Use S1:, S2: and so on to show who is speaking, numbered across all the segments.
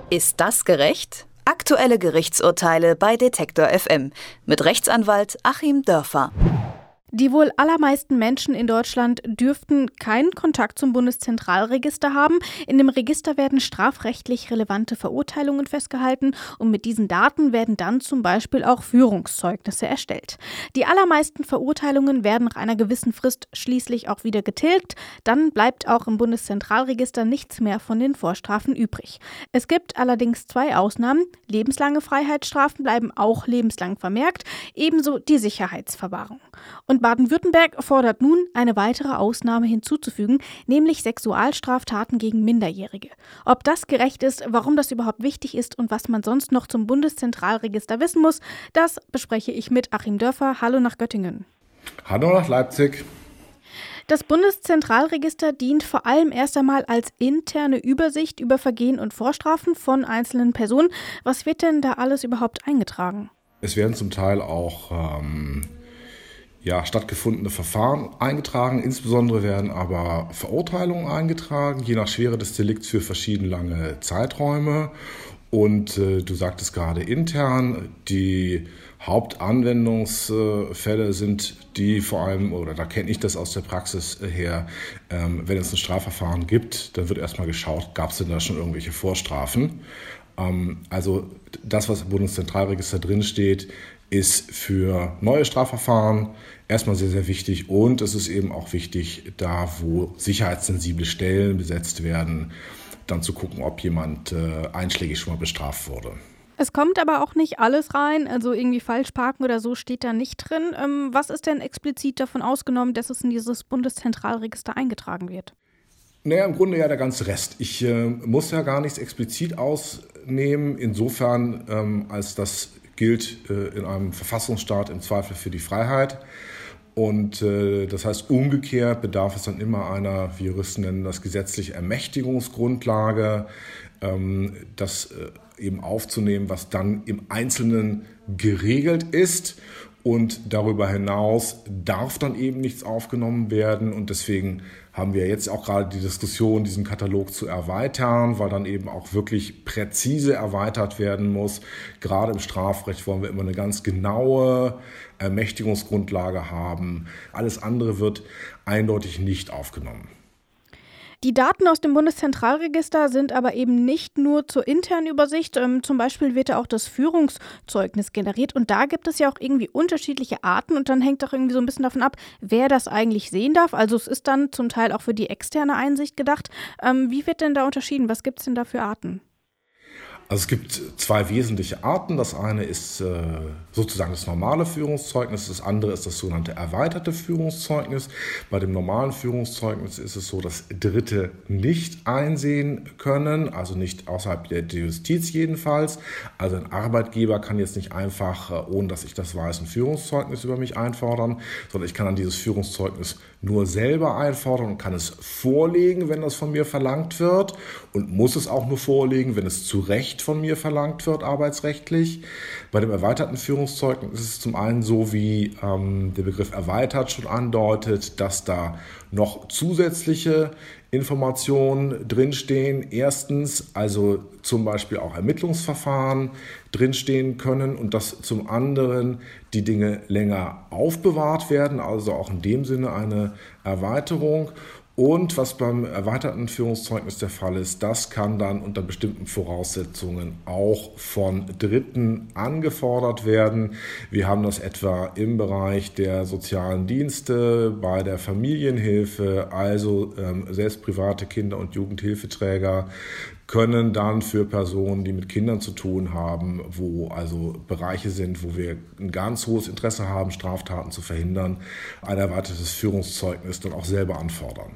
S1: Ist das gerecht? Aktuelle Gerichtsurteile bei Detektor FM mit Rechtsanwalt Achim Dörfer.
S2: Die wohl allermeisten Menschen in Deutschland dürften keinen Kontakt zum Bundeszentralregister haben. In dem Register werden strafrechtlich relevante Verurteilungen festgehalten und mit diesen Daten werden dann zum Beispiel auch Führungszeugnisse erstellt. Die allermeisten Verurteilungen werden nach einer gewissen Frist schließlich auch wieder getilgt. Dann bleibt auch im Bundeszentralregister nichts mehr von den Vorstrafen übrig. Es gibt allerdings 2 Ausnahmen. Lebenslange Freiheitsstrafen bleiben auch lebenslang vermerkt, ebenso die Sicherheitsverwahrung. Und Baden-Württemberg fordert nun, eine weitere Ausnahme hinzuzufügen, nämlich Sexualstraftaten gegen Minderjährige. Ob das gerecht ist, warum das überhaupt wichtig ist und was man sonst noch zum Bundeszentralregister wissen muss, das bespreche ich mit Achim Dörfer. Hallo nach Göttingen.
S3: Hallo nach Leipzig.
S2: Das Bundeszentralregister dient vor allem erst einmal als interne Übersicht über Vergehen und Vorstrafen von einzelnen Personen. Was wird denn da alles überhaupt eingetragen?
S3: Es werden zum Teil auch stattgefundene Verfahren eingetragen. Insbesondere werden aber Verurteilungen eingetragen, je nach Schwere des Delikts für verschieden lange Zeiträume. Und du sagtest gerade intern, die Hauptanwendungsfälle sind die vor allem, oder da kenne ich das aus der Praxis her, wenn es ein Strafverfahren gibt, dann wird erstmal geschaut, gab es denn da schon irgendwelche Vorstrafen. Also das, was im Bundeszentralregister drinsteht, ist für neue Strafverfahren erstmal sehr, sehr wichtig. Und es ist eben auch wichtig, da wo sicherheitssensible Stellen besetzt werden, dann zu gucken, ob jemand einschlägig schon mal bestraft wurde.
S2: Es kommt aber auch nicht alles rein, also irgendwie falsch parken oder so steht da nicht drin. Was ist denn explizit davon ausgenommen, dass es in dieses Bundeszentralregister eingetragen wird?
S3: Naja, im Grunde ja der ganze Rest. Ich muss ja gar nichts explizit ausnehmen, insofern als das gilt in einem Verfassungsstaat im Zweifel für die Freiheit. Und das heißt, umgekehrt bedarf es dann immer einer, wie Juristen nennen das, gesetzliche Ermächtigungsgrundlage, das eben aufzunehmen, was dann im Einzelnen geregelt ist. Und darüber hinaus darf dann eben nichts aufgenommen werden. Und deswegen haben wir jetzt auch gerade die Diskussion, diesen Katalog zu erweitern, weil dann eben auch wirklich präzise erweitert werden muss. Gerade im Strafrecht wollen wir immer eine ganz genaue Ermächtigungsgrundlage haben. Alles andere wird eindeutig nicht aufgenommen.
S2: Die Daten aus dem Bundeszentralregister sind aber eben nicht nur zur internen Übersicht. Zum Beispiel wird da auch das Führungszeugnis generiert. Und da gibt es ja auch irgendwie unterschiedliche Arten. Und dann hängt auch irgendwie so ein bisschen davon ab, wer das eigentlich sehen darf. Also es ist dann zum Teil auch für die externe Einsicht gedacht. Wie wird denn da unterschieden? Was gibt es denn da für Arten?
S3: Also es gibt 2 wesentliche Arten. Das eine ist sozusagen das normale Führungszeugnis, das andere ist das sogenannte erweiterte Führungszeugnis. Bei dem normalen Führungszeugnis ist es so, dass Dritte nicht einsehen können, also nicht außerhalb der Justiz jedenfalls. Also ein Arbeitgeber kann jetzt nicht einfach, ohne dass ich das weiß, ein Führungszeugnis über mich einfordern, sondern ich kann dann dieses Führungszeugnis nur selber einfordern und kann es vorlegen, wenn das von mir verlangt wird, und muss es auch nur vorlegen, wenn es zu Recht von mir verlangt wird, arbeitsrechtlich. Bei dem erweiterten Führungszeugnis ist es zum einen so, wie der Begriff erweitert schon andeutet, dass da noch zusätzliche Informationen drinstehen. Erstens, also zum Beispiel auch Ermittlungsverfahren drinstehen können und dass zum anderen die Dinge länger aufbewahrt werden, also auch in dem Sinne eine Erweiterung. Und was beim erweiterten Führungszeugnis der Fall ist, das kann dann unter bestimmten Voraussetzungen auch von Dritten angefordert werden. Wir haben das etwa im Bereich der sozialen Dienste, bei der Familienhilfe, also selbst private Kinder- und Jugendhilfeträger können dann für Personen, die mit Kindern zu tun haben, wo also Bereiche sind, wo wir ein ganz hohes Interesse haben, Straftaten zu verhindern, ein erweitertes Führungszeugnis dann auch selber anfordern.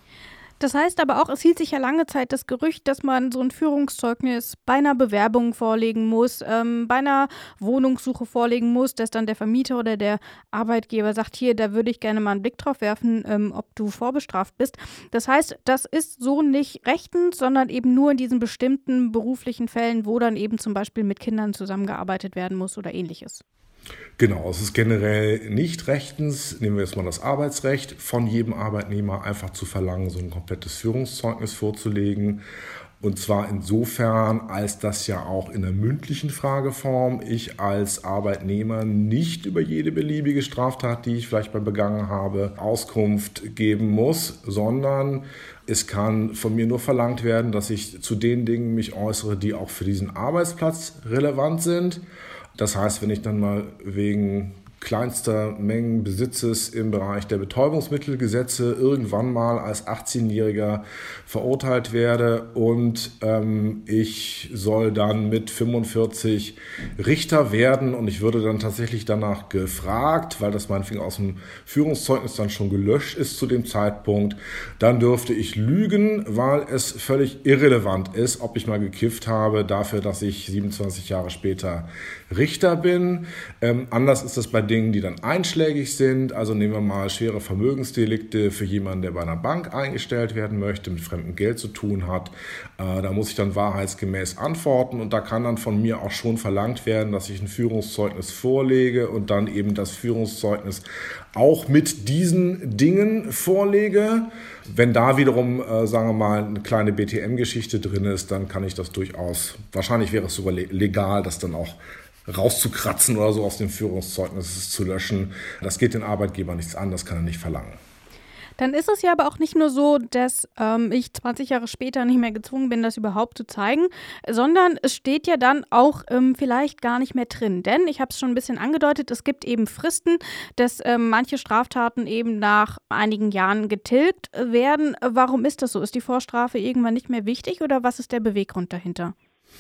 S2: Das heißt aber auch, es hielt sich ja lange Zeit das Gerücht, dass man so ein Führungszeugnis bei einer Bewerbung vorlegen muss, bei einer Wohnungssuche vorlegen muss, dass dann der Vermieter oder der Arbeitgeber sagt, hier, da würde ich gerne mal einen Blick drauf werfen, ob du vorbestraft bist. Das heißt, das ist so nicht rechtens, sondern eben nur in diesen bestimmten beruflichen Fällen, wo dann eben zum Beispiel mit Kindern zusammengearbeitet werden muss oder Ähnliches.
S3: Genau, es ist generell nicht rechtens, nehmen wir jetzt mal das Arbeitsrecht, von jedem Arbeitnehmer einfach zu verlangen, so ein komplettes Führungszeugnis vorzulegen. Und zwar insofern, als das ja auch in der mündlichen Frageform ich als Arbeitnehmer nicht über jede beliebige Straftat, die ich vielleicht mal begangen habe, Auskunft geben muss, sondern es kann von mir nur verlangt werden, dass ich zu den Dingen mich äußere, die auch für diesen Arbeitsplatz relevant sind. Das heißt, wenn ich dann mal wegen kleinster Mengen Besitzes im Bereich der Betäubungsmittelgesetze irgendwann mal als 18-Jähriger verurteilt werde und ich soll dann mit 45 Richter werden und ich würde dann tatsächlich danach gefragt, weil das meinetwegen aus dem Führungszeugnis dann schon gelöscht ist zu dem Zeitpunkt, dann dürfte ich lügen, weil es völlig irrelevant ist, ob ich mal gekifft habe, dafür, dass ich 27 Jahre später Richter bin. Anders ist das bei Dingen, die dann einschlägig sind. Also nehmen wir mal schwere Vermögensdelikte für jemanden, der bei einer Bank eingestellt werden möchte, mit fremdem Geld zu tun hat. Da muss ich dann wahrheitsgemäß antworten und da kann dann von mir auch schon verlangt werden, dass ich ein Führungszeugnis vorlege und dann eben das Führungszeugnis auch mit diesen Dingen vorlege. Wenn da wiederum, sagen wir mal, eine kleine BTM-Geschichte drin ist, dann kann ich das durchaus, wahrscheinlich wäre es sogar legal, das dann auch rauszukratzen oder so aus dem Führungszeugnis zu löschen. Das geht den Arbeitgeber nichts an, das kann er nicht verlangen.
S2: Dann ist es ja aber auch nicht nur so, dass ich 20 Jahre später nicht mehr gezwungen bin, das überhaupt zu zeigen, sondern es steht ja dann auch vielleicht gar nicht mehr drin. Denn, ich habe es schon ein bisschen angedeutet, es gibt eben Fristen, dass manche Straftaten eben nach einigen Jahren getilgt werden. Warum ist das so? Ist die Vorstrafe irgendwann nicht mehr wichtig oder was ist der Beweggrund dahinter?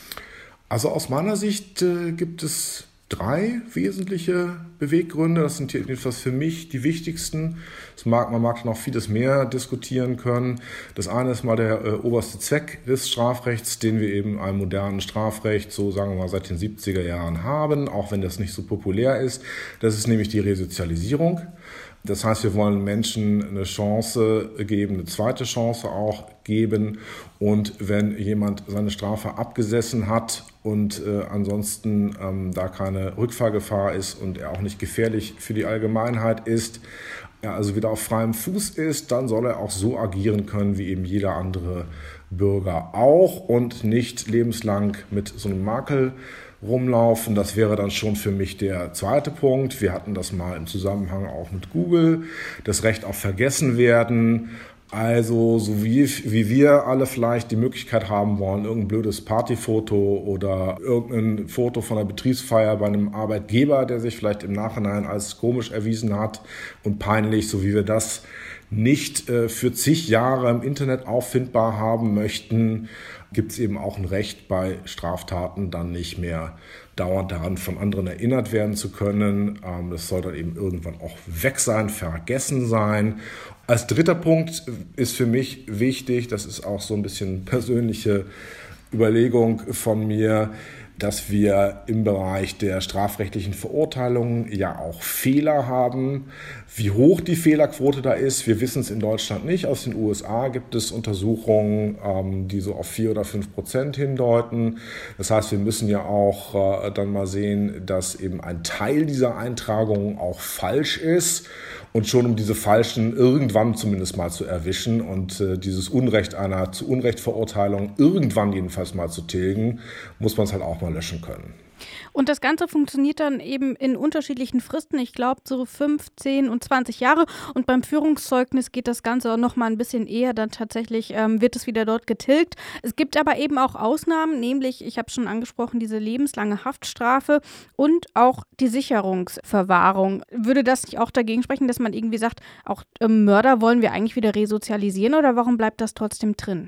S3: Also aus meiner Sicht gibt es 3 wesentliche Beweggründe. Das sind jedenfalls für mich die wichtigsten. Man mag noch vieles mehr diskutieren können. Das eine ist mal der oberste Zweck des Strafrechts, den wir eben im modernen Strafrecht, so sagen wir mal seit den 70er Jahren haben, auch wenn das nicht so populär ist. Das ist nämlich die Resozialisierung. Das heißt, wir wollen Menschen eine Chance geben, eine zweite Chance auch geben. Und wenn jemand seine Strafe abgesessen hat und ansonsten da keine Rückfallgefahr ist und er auch nicht gefährlich für die Allgemeinheit ist, er also wieder auf freiem Fuß ist, dann soll er auch so agieren können wie eben jeder andere Bürger auch und nicht lebenslang mit so einem Makel rumlaufen. Das wäre dann schon für mich der zweite Punkt. Wir hatten das mal im Zusammenhang auch mit Google, das Recht auf Vergessenwerden. Also so wie wir alle vielleicht die Möglichkeit haben wollen, irgendein blödes Partyfoto oder irgendein Foto von einer Betriebsfeier bei einem Arbeitgeber, der sich vielleicht im Nachhinein als komisch erwiesen hat und peinlich, so wie wir das nicht für zig Jahre im Internet auffindbar haben möchten, gibt es eben auch ein Recht, bei Straftaten dann nicht mehr dauernd daran von anderen erinnert werden zu können. Das soll dann eben irgendwann auch weg sein, vergessen sein. Als dritter Punkt ist für mich wichtig, das ist auch so ein bisschen persönliche Überlegung von mir, dass wir im Bereich der strafrechtlichen Verurteilungen ja auch Fehler haben. Wie hoch die Fehlerquote da ist, wir wissen es in Deutschland nicht. Aus den USA gibt es Untersuchungen, die so auf 4 oder 5% hindeuten. Das heißt, wir müssen ja auch dann mal sehen, dass eben ein Teil dieser Eintragungen auch falsch ist. Und schon um diese Falschen irgendwann zumindest mal zu erwischen und dieses Unrecht einer zu Unrecht Verurteilung irgendwann jedenfalls mal zu tilgen, muss man es halt auch mal löschen können.
S2: Und das Ganze funktioniert dann eben in unterschiedlichen Fristen. Ich glaube so 5, 10 und 20 Jahre. Und beim Führungszeugnis geht das Ganze auch noch mal ein bisschen eher. Dann tatsächlich wird es wieder dort getilgt. Es gibt aber eben auch Ausnahmen, nämlich, ich habe schon angesprochen, diese lebenslange Haftstrafe und auch die Sicherungsverwahrung. Würde das nicht auch dagegen sprechen, dass man irgendwie sagt, auch Mörder wollen wir eigentlich wieder resozialisieren oder warum bleibt das trotzdem drin?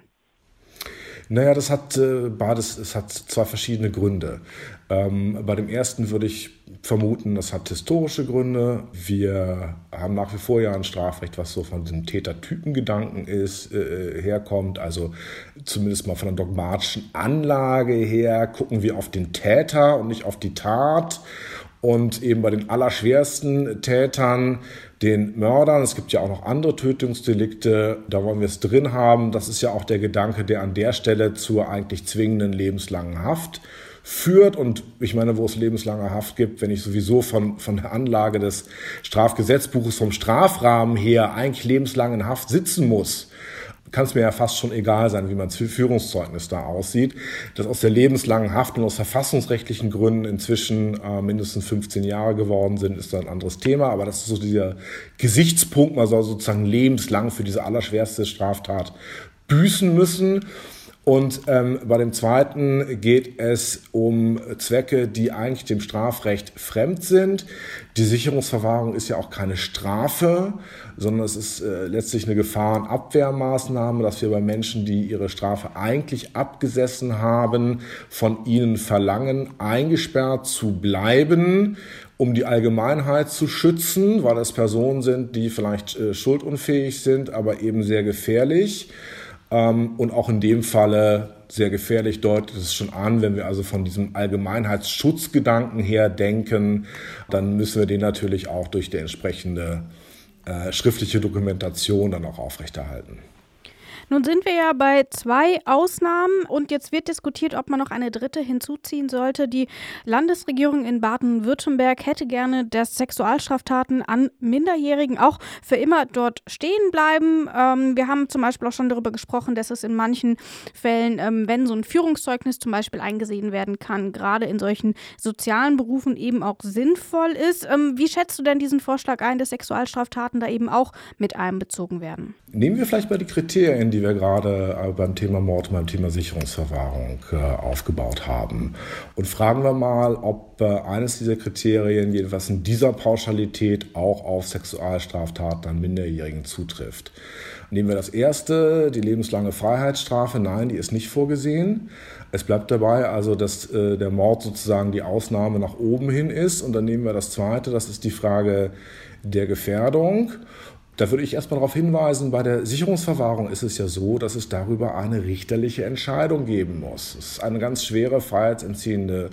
S3: Naja, das hat beides, es hat 2 verschiedene Gründe. Bei dem ersten würde ich vermuten, das hat historische Gründe. Wir haben nach wie vor ja ein Strafrecht, was so von diesem Tätertypengedanken herkommt. Also zumindest mal von der dogmatischen Anlage her gucken wir auf den Täter und nicht auf die Tat. Und eben bei den allerschwersten Tätern, den Mördern, es gibt ja auch noch andere Tötungsdelikte, da wollen wir es drin haben. Das ist ja auch der Gedanke, der an der Stelle zur eigentlich zwingenden lebenslangen Haft führt. Und ich meine, wo es lebenslange Haft gibt, wenn ich sowieso von der Anlage des Strafgesetzbuches vom Strafrahmen her eigentlich lebenslang in Haft sitzen muss, kann es mir ja fast schon egal sein, wie mein Führungszeugnis da aussieht. Dass aus der lebenslangen Haft und aus verfassungsrechtlichen Gründen inzwischen mindestens 15 Jahre geworden sind, ist ein anderes Thema. Aber das ist so dieser Gesichtspunkt, man soll sozusagen lebenslang für diese allerschwerste Straftat büßen müssen. Und bei dem zweiten geht es um Zwecke, die eigentlich dem Strafrecht fremd sind. Die Sicherungsverwahrung ist ja auch keine Strafe, sondern es ist letztlich eine Gefahrenabwehrmaßnahme, dass wir bei Menschen, die ihre Strafe eigentlich abgesessen haben, von ihnen verlangen, eingesperrt zu bleiben, um die Allgemeinheit zu schützen, weil es Personen sind, die vielleicht schuldunfähig sind, aber eben sehr gefährlich. Und auch in dem Falle sehr gefährlich deutet es schon an, wenn wir also von diesem Allgemeinheitsschutzgedanken her denken, dann müssen wir den natürlich auch durch die entsprechende schriftliche Dokumentation dann auch aufrechterhalten.
S2: Nun sind wir ja bei 2 Ausnahmen und jetzt wird diskutiert, ob man noch eine dritte hinzuziehen sollte. Die Landesregierung in Baden-Württemberg hätte gerne, dass Sexualstraftaten an Minderjährigen auch für immer dort stehen bleiben. Wir haben zum Beispiel auch schon darüber gesprochen, dass es in manchen Fällen, wenn so ein Führungszeugnis zum Beispiel eingesehen werden kann, gerade in solchen sozialen Berufen eben auch sinnvoll ist. Wie schätzt du denn diesen Vorschlag ein, dass Sexualstraftaten da eben auch mit einbezogen werden?
S3: Nehmen wir vielleicht mal die Kriterien, die wir gerade beim Thema Mord und beim Thema Sicherungsverwahrung aufgebaut haben. Und fragen wir mal, ob eines dieser Kriterien jedenfalls in dieser Pauschalität auch auf Sexualstraftaten an Minderjährigen zutrifft. Nehmen wir das erste, die lebenslange Freiheitsstrafe. Nein, die ist nicht vorgesehen. Es bleibt dabei also, dass der Mord sozusagen die Ausnahme nach oben hin ist. Und dann nehmen wir das zweite, das ist die Frage der Gefährdung. Da würde ich erstmal darauf hinweisen, bei der Sicherungsverwahrung ist es ja so, dass es darüber eine richterliche Entscheidung geben muss. Es ist eine ganz schwere freiheitsentziehende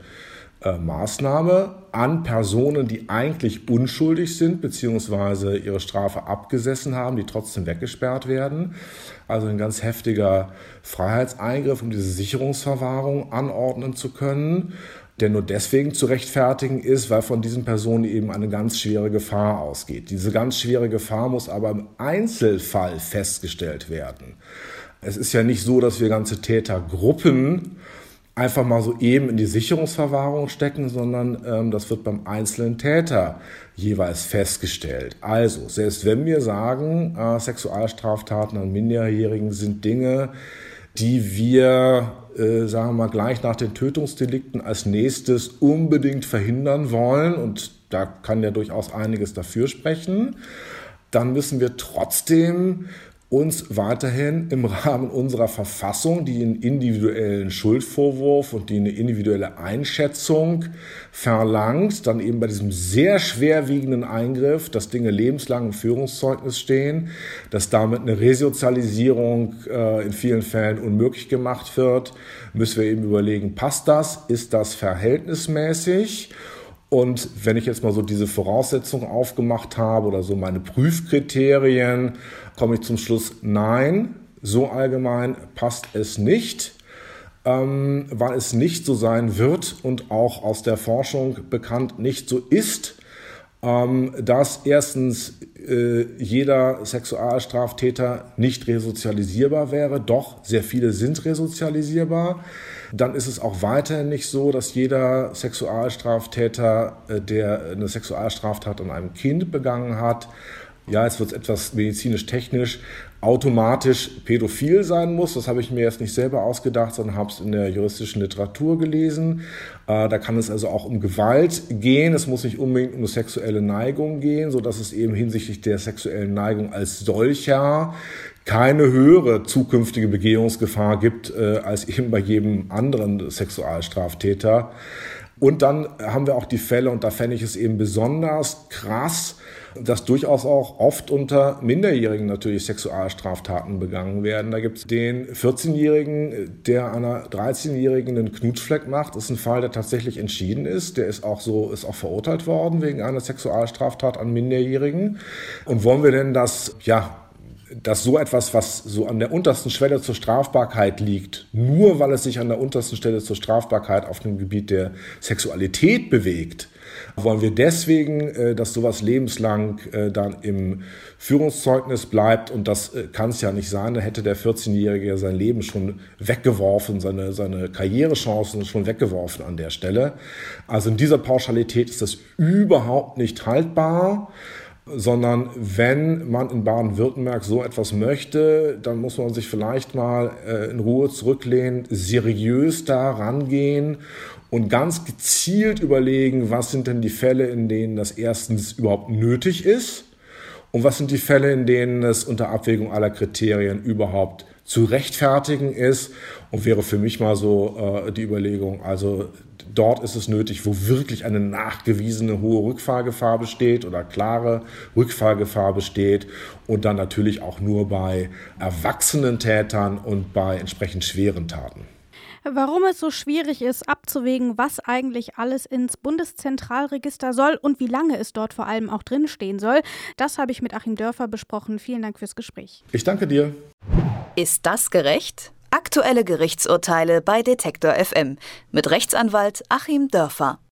S3: Maßnahme an Personen, die eigentlich unschuldig sind bzw. ihre Strafe abgesessen haben, die trotzdem weggesperrt werden. Also ein ganz heftiger Freiheitseingriff, um diese Sicherungsverwahrung anordnen zu können, der nur deswegen zu rechtfertigen ist, weil von diesen Personen eben eine ganz schwere Gefahr ausgeht. Diese ganz schwere Gefahr muss aber im Einzelfall festgestellt werden. Es ist ja nicht so, dass wir ganze Tätergruppen einfach mal so eben in die Sicherungsverwahrung stecken, sondern das wird beim einzelnen Täter jeweils festgestellt. Also, selbst wenn wir sagen, Sexualstraftaten an Minderjährigen sind Dinge, die wir, sagen wir mal, gleich nach den Tötungsdelikten als nächstes unbedingt verhindern wollen, und da kann ja durchaus einiges dafür sprechen, dann müssen wir trotzdem uns weiterhin im Rahmen unserer Verfassung, die einen individuellen Schuldvorwurf und die eine individuelle Einschätzung verlangt, dann eben bei diesem sehr schwerwiegenden Eingriff, dass Dinge lebenslang im Führungszeugnis stehen, dass damit eine Resozialisierung in vielen Fällen unmöglich gemacht wird, müssen wir eben überlegen, passt das? Ist das verhältnismäßig? Und wenn ich jetzt mal so diese Voraussetzungen aufgemacht habe oder so meine Prüfkriterien, komme ich zum Schluss, nein, so allgemein passt es nicht, weil es nicht so sein wird und auch aus der Forschung bekannt nicht so ist, dass erstens jeder Sexualstraftäter nicht resozialisierbar wäre, doch sehr viele sind resozialisierbar. Dann ist es auch weiterhin nicht so, dass jeder Sexualstraftäter, der eine Sexualstraftat an einem Kind begangen hat, ja, jetzt wird es etwas medizinisch-technisch, automatisch pädophil sein muss. Das habe ich mir jetzt nicht selber ausgedacht, sondern habe es in der juristischen Literatur gelesen. Da kann es also auch um Gewalt gehen. Es muss nicht unbedingt um eine sexuelle Neigung gehen, sodass es eben hinsichtlich der sexuellen Neigung als solcher keine höhere zukünftige Begehungsgefahr gibt als eben bei jedem anderen Sexualstraftäter. Und dann haben wir auch die Fälle, und da fände ich es eben besonders krass, dass durchaus auch oft unter Minderjährigen natürlich Sexualstraftaten begangen werden. Da gibt es den 14-Jährigen, der einer 13-Jährigen einen Knutschfleck macht. Das ist ein Fall, der tatsächlich entschieden ist. Der ist auch verurteilt worden wegen einer Sexualstraftat an Minderjährigen. Und wollen wir denn das, dass so etwas, was so an der untersten Schwelle zur Strafbarkeit liegt, nur weil es sich an der untersten Stelle zur Strafbarkeit auf dem Gebiet der Sexualität bewegt, wollen wir deswegen, dass sowas lebenslang dann im Führungszeugnis bleibt, und das kann es ja nicht sein. Da hätte der 14-Jährige ja sein Leben schon weggeworfen, seine Karrierechancen schon weggeworfen an der Stelle. Also in dieser Pauschalität ist das überhaupt nicht haltbar, sondern wenn man in Baden-Württemberg so etwas möchte, dann muss man sich vielleicht mal in Ruhe zurücklehnen, seriös da rangehen und ganz gezielt überlegen, was sind denn die Fälle, in denen das erstens überhaupt nötig ist und was sind die Fälle, in denen es unter Abwägung aller Kriterien überhaupt zu rechtfertigen ist. Und wäre für mich mal so die Überlegung, also dort ist es nötig, wo wirklich eine nachgewiesene hohe Rückfallgefahr besteht oder klare Rückfallgefahr besteht, und dann natürlich auch nur bei erwachsenen Tätern und bei entsprechend schweren Taten.
S2: Warum es so schwierig ist, abzuwägen, was eigentlich alles ins Bundeszentralregister soll und wie lange es dort vor allem auch drinstehen soll, das habe ich mit Achim Dörfer besprochen. Vielen Dank fürs Gespräch.
S3: Ich danke dir.
S1: Ist das gerecht? Aktuelle Gerichtsurteile bei Detektor FM mit Rechtsanwalt Achim Dörfer.